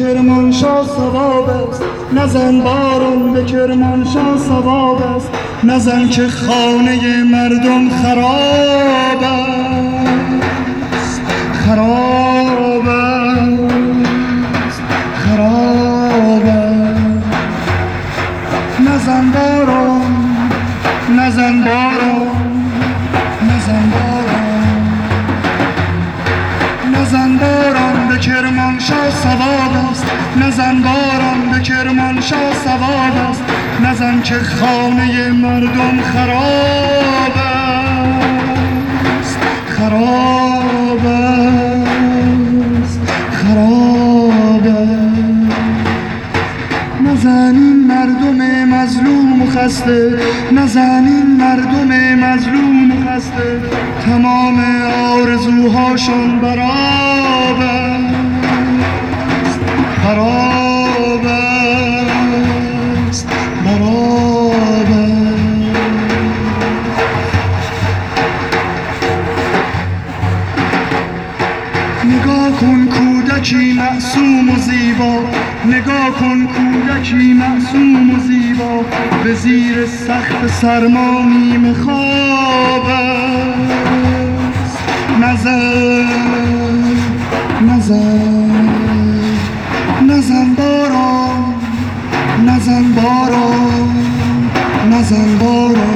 کرمانشاه ثواب است، نزن باران به کرمانشاه ثواب است، نزن که خانه مردم خراب است، خراب است، خراب است. نزن باران، نزن باران، نزن باران، نزن باران به کرمانشاه ثواب است، نزن باران به کرمانشاه ثواب است، نزن که خانه مردم خراب است، خراب است، خراب است. نزن این مردم مظلوم و خسته، نزن این مردم مظلوم و خسته، تمام آرزوهاشون برآب است، خراب است، برآب است. نگاه کن کودکی معصوم و زیبا، نگاه کن کودکی معصوم و زیبا، به زیر سقف سرما نیمه خواب است. نزن، نزن، نزن باران، نزن باران، نزن باران.